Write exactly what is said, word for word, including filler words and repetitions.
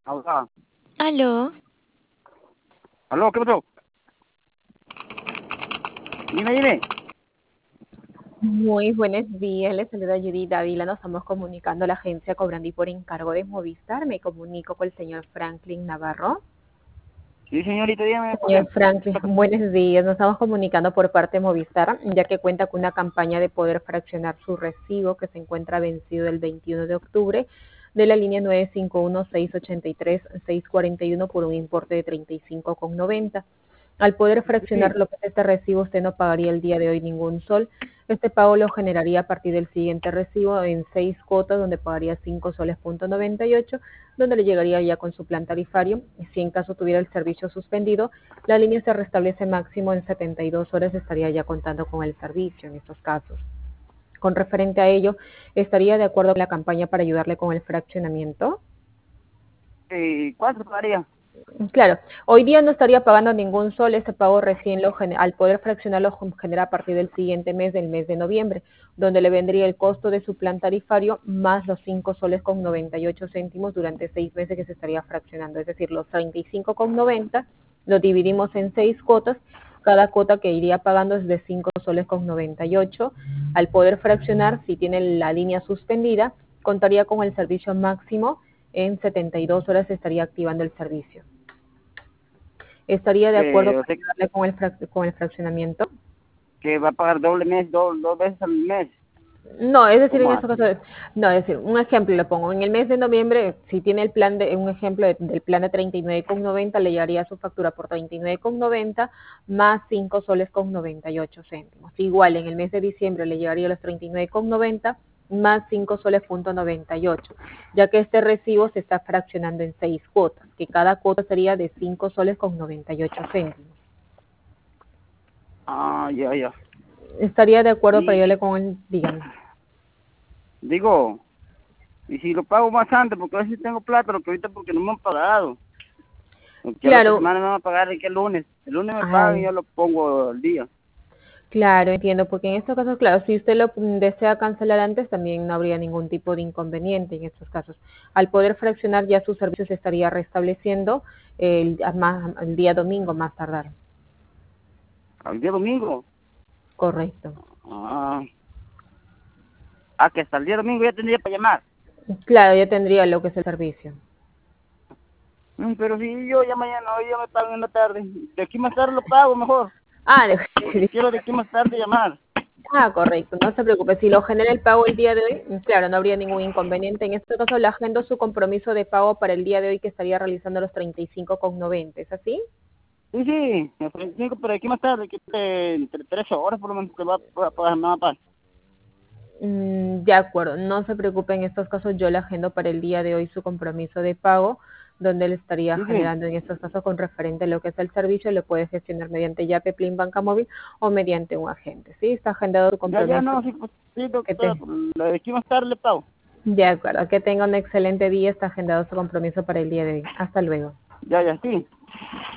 Hola. Aló, ¿Aló? ¿Qué pasó? Dime, dime. Muy buenos días, les saluda Judy Dávila, nos estamos comunicando a la agencia Cobrandi por encargo de Movistar, me comunico con el señor Franklin Navarro. Sí, señorita, dígame, ¿por Señor qué? Franklin, buenos días, nos estamos comunicando por parte de Movistar, ya que cuenta con una campaña de poder fraccionar su recibo que se encuentra vencido el veintiuno de octubre de la línea nueve cinco uno, seis ocho tres, seis cuatro uno por un importe de treinta y cinco con noventa. Al poder fraccionar Sí. lo que es este recibo, usted no pagaría el día de hoy ningún sol. Este pago lo generaría a partir del siguiente recibo en seis cuotas, donde pagaría cinco soles punto noventa y ocho, donde le llegaría ya con su plan tarifario. Si en caso tuviera el servicio suspendido, la línea se restablece máximo en setenta y dos horas, estaría ya contando con el servicio en estos casos. Con referente a ello, ¿estaría de acuerdo con la campaña para ayudarle con el fraccionamiento? Eh, ¿Cuánto pagaría? Claro, hoy día no estaría pagando ningún sol, este pago recién lo al poder fraccionarlo genera a partir del siguiente mes, del mes de noviembre, donde le vendría el costo de su plan tarifario más los cinco soles con noventa y ocho céntimos durante seis meses que se estaría fraccionando, es decir, los treinta y cinco con noventa lo dividimos en seis cuotas, cada cuota que iría pagando es de cinco soles con noventa y ocho. Al poder fraccionar, si tiene la línea suspendida, contaría con el servicio máximo, en setenta y dos horas se estaría activando el servicio. ¿Estaría de acuerdo Que para usted ayudarle con el, frac- con el fraccionamiento? que va a pagar doble mes, do- dos veces al mes, No, es o decir, en más. estos casos, no, es decir, un ejemplo le pongo. En el mes de noviembre, si tiene el plan de, un ejemplo de- del plan de treinta y nueve con noventa, le llegaría su factura por treinta y nueve con noventa más cinco soles con noventa y ocho céntimos. Igual, en el mes de diciembre le llegaría los treinta y nueve con noventa más cinco soles punto noventa y ocho, ya que este recibo se está fraccionando en seis cuotas, que cada cuota sería de cinco soles con noventa y ocho céntimos. Ah, ya, ya. ¿Estaría de acuerdo para Y ayudarle con el, dígame? digo, y si lo pago más antes, porque a veces tengo plata, lo que ahorita porque no me han pagado. Porque la otra Claro, semana me van a pagar el que el lunes. El lunes me pagan y ay, yo lo pongo al día. claro, entiendo, porque en estos casos, claro, si usted lo mm, desea cancelar antes, también no habría ningún tipo de inconveniente en estos casos. Al poder fraccionar, ya su servicio se estaría restableciendo el, a más, el día domingo más tardar. Al día domingo. Correcto. Ah, ah, que hasta el día domingo ya tendría para llamar. Claro, ya tendría lo que es el servicio. Mm, Pero si yo ya mañana, hoy ya me pagan en la tarde. De aquí más tarde lo pago mejor. Ah, de- Porque quiero de aquí más tarde llamar. ah, correcto, no se preocupe. Si lo genera el pago el día de hoy, claro, no habría ningún inconveniente. En este caso, le agendo su compromiso de pago para el día de hoy que estaría realizando los treinta y cinco con noventa, ¿es así? Sí, sí, me ofrecí, pero de aquí más tarde, que te- entre tres horas por lo menos que va a pagar nada más. Mm, de acuerdo, no se preocupe, en estos casos yo le agendo para el día de hoy su compromiso de pago, donde le estaría Sí, sí. generando en estos casos con referente a lo que es el servicio, lo puede gestionar mediante Yape, Plin, Banca Móvil o mediante un agente. ¿Sí? Está agendado su Ya, ya, compromiso. no, sí, pues, sí, Que doctora, te, la de aquí más tarde le pago. de acuerdo, que tenga un excelente día, está agendado su compromiso para el día de hoy. Hasta luego. Ya, ya, sí.